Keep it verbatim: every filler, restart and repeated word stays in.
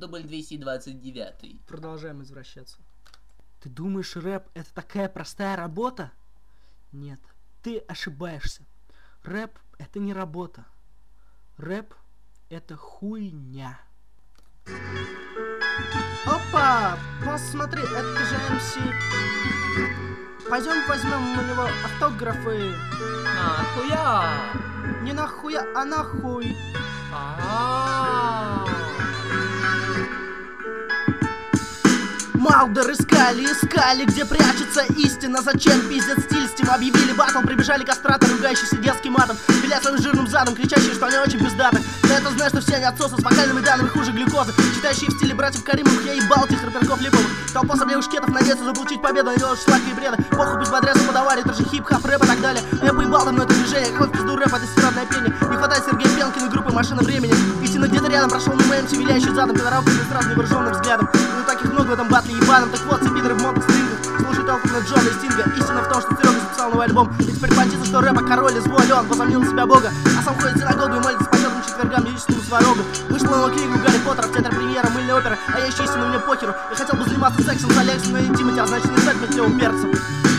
дубль двести двадцать девять. Продолжаем извращаться. Ты думаешь, рэп — это такая простая работа? Нет, ты ошибаешься. Рэп — это не работа. Рэп — это хуйня. Опа, посмотри, это же эм си. Пойдем возьмем у него автографы. Нахуя? Не нахуя, а нахуй. А-а-а. Малдер искали, искали, где прячется истина. Зачем пиздец стиль с тем? Объявили батл, прибежали кастраты, ругающиеся детским матом, виля своим жирным задом, кричащие, что они очень пиздаты. Да это знаешь, что все они отсосы с вокальными данными хуже глюкозы, читающие в стиле братьев Каримовых. Я ебал этих рэперков липовых. Толпа соблевых шкетов надеется заполучить победу, они делают шлаки и бреда. Похуй без бодряса подавали, это же хип-хап, рэп и так далее. А я поебал давно это движение, какой в пизду рэп, это стиротное пение. Не хватает Сергея Пенкина группы «Машина времени». Истина где-то рядом, прошел мимо эм си, виляющий задом, пидоралка сразу невооруженным взглядом. Ну таких много в этом батле ебаном. Так вот, все пидоры в модных стрингах слушают алкоголь на Джона и Стинга. Истина в том, что Серега записал новый альбом, и теперь понтится, что рэпа король изволен, возомнил на себя бога, а сам ходит в синагогу и молится с почетным четвергам личному сварогу. Вышла новая книга у Гарри Поттера, в театре премьера мыльная опера, а я еще истину, мне похеру. Я хотел бы заниматься сексом с Алексом, но интимити, а значит не стать мне клевым перцем.